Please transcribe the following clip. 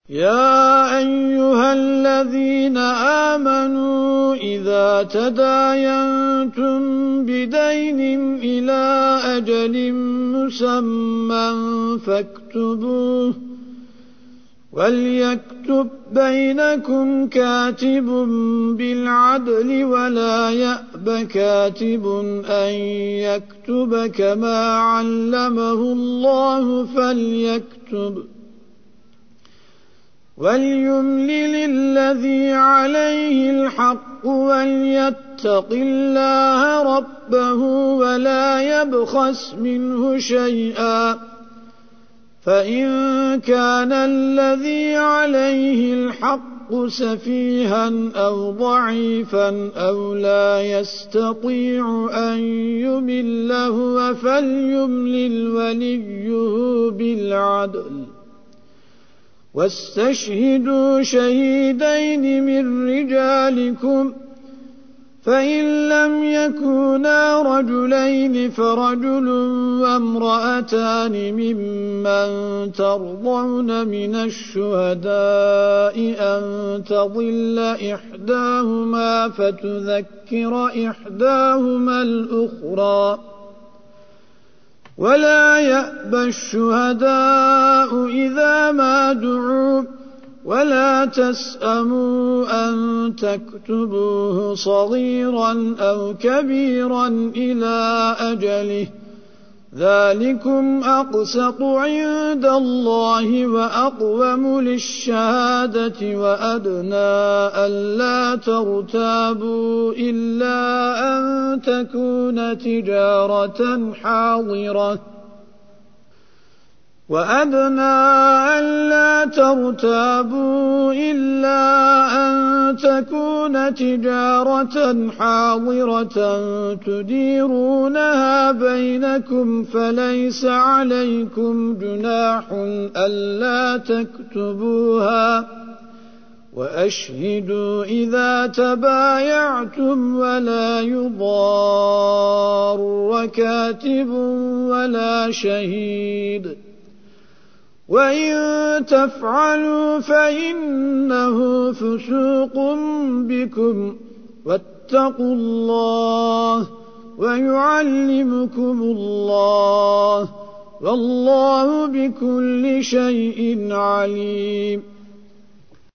يا أيها الذين آمنوا إذا تداينتم بدين إلى أجل مسمى فاكتبوه وليكتب بينكم كاتب بالعدل ولا يأب كاتب أن يكتب كما علمه الله فليكتب وليملل الذي عليه الحق وليتق الله ربه ولا يبخس منه شيئا فإن كان الذي عليه الحق سفيها أو ضعيفا أو لا يستطيع أن يمل هو فليملل وليه بالعدل واستشهدوا شهيدين من رجالكم فإن لم يكونا رجلين فرجل وامرأتان ممن ترضون من الشهداء أن تضل إحداهما فتذكر إحداهما الأخرى ولا يأبى الشهداء إذا ما دعوا ولا تسأموا أن تكتبوه صغيرا أو كبيرا إلى أجله ذلكم أقسط عند الله وأقوم للشهادة وأدنى ألا ترتابوا إلا أن تكون تجارة حاضرة تديرونها بينكم فليس عليكم جناح ألا تكتبوها وأشهدوا إذا تبايعتم ولا يضار كاتب ولا شهيد وإن تفعلوا فإنه فسوق بكم واتقوا الله ويعلمكم الله والله بكل شيء عليم